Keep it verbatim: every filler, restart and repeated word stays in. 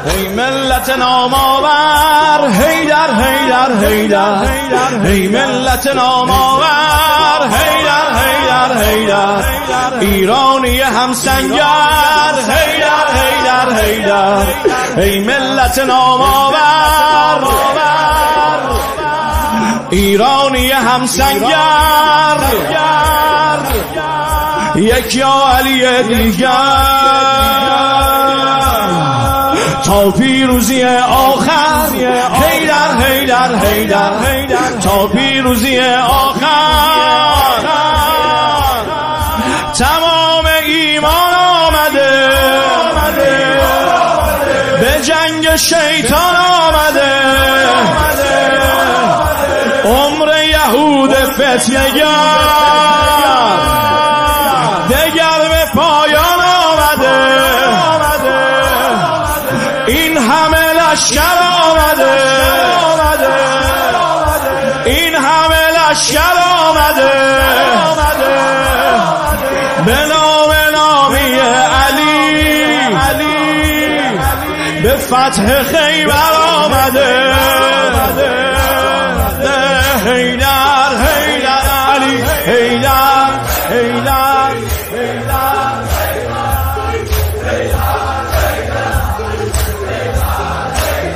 ای ملت نامآور حیدر حیدر حیدر ای ملت نامآور حیدر حیدر حیدر ایرانی همسنگر حیدر حیدر حیدر ای ملت نامآور ایرانی همسنگر یک یا علی دیگر تا پیروزی آخر حیدر حیدر حیدر تا پیروزی آخر تمام ایمان آمده به جنگ شیطان آمده عمر یهود فتنه‌گر دگر به پایان آمده این همه لشکر آمده این همه لشکر آمده به نام نامی علی به فتح خیبر آمده حیدر حیدر علی حیدر حیدر